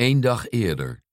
Eén dag eerder.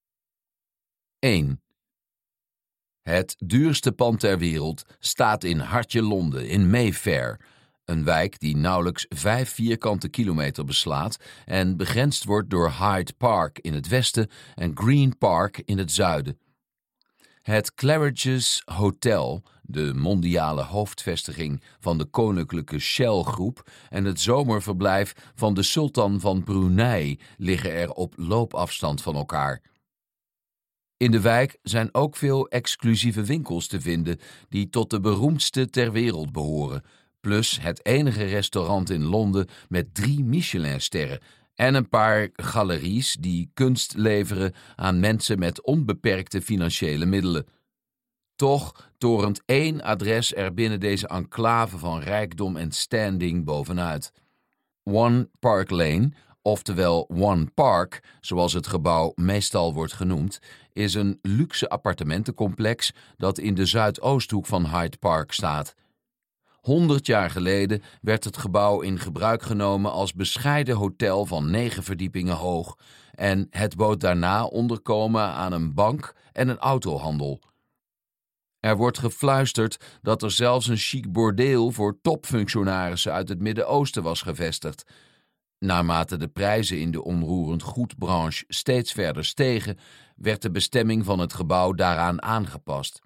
1. Het duurste pand ter wereld staat in hartje Londen, in Mayfair, een wijk die nauwelijks 5 vierkante kilometer beslaat en begrensd wordt door Hyde Park in het westen en Green Park in het zuiden. Het Claridge's Hotel, de mondiale hoofdvestiging van de koninklijke Shell-groep en het zomerverblijf van de sultan van Brunei liggen er op loopafstand van elkaar. In de wijk zijn ook veel exclusieve winkels te vinden die tot de beroemdste ter wereld behoren, plus het enige restaurant in Londen met 3 Michelinsterren en een paar galeries die kunst leveren aan mensen met onbeperkte financiële middelen. Toch torent 1 adres er binnen deze enclave van rijkdom en standing bovenuit. One Park Lane, oftewel One Park, zoals het gebouw meestal wordt genoemd, is een luxe appartementencomplex dat in de zuidoosthoek van Hyde Park staat. 100 jaar geleden werd het gebouw in gebruik genomen als bescheiden hotel van 9 verdiepingen hoog en het bood daarna onderkomen aan een bank en een autohandel. Er wordt gefluisterd dat er zelfs een chic bordeel voor topfunctionarissen uit het Midden-Oosten was gevestigd. Naarmate de prijzen in de onroerend goedbranche steeds verder stegen, werd de bestemming van het gebouw daaraan aangepast.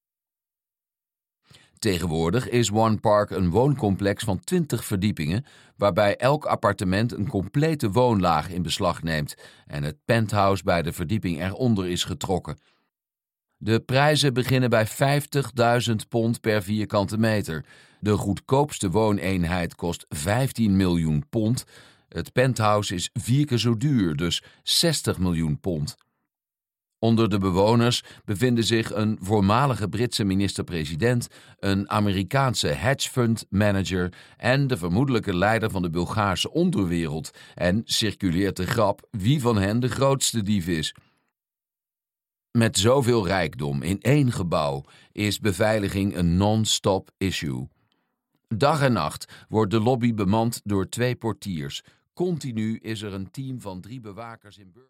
Tegenwoordig is One Park een wooncomplex van 20 verdiepingen, waarbij elk appartement een complete woonlaag in beslag neemt en het penthouse bij de verdieping eronder is getrokken. De prijzen beginnen bij £50.000 per vierkante meter. De goedkoopste wooneenheid kost £15 miljoen. Het penthouse is 4 keer zo duur, dus £60 miljoen. Onder de bewoners bevinden zich een voormalige Britse minister-president, een Amerikaanse hedgefund manager en de vermoedelijke leider van de Bulgaarse onderwereld. En circuleert de grap wie van hen de grootste dief is. Met zoveel rijkdom in 1 gebouw is beveiliging een non-stop issue. Dag en nacht wordt de lobby bemand door 2 portiers. Continu is er een team van 3 bewakers in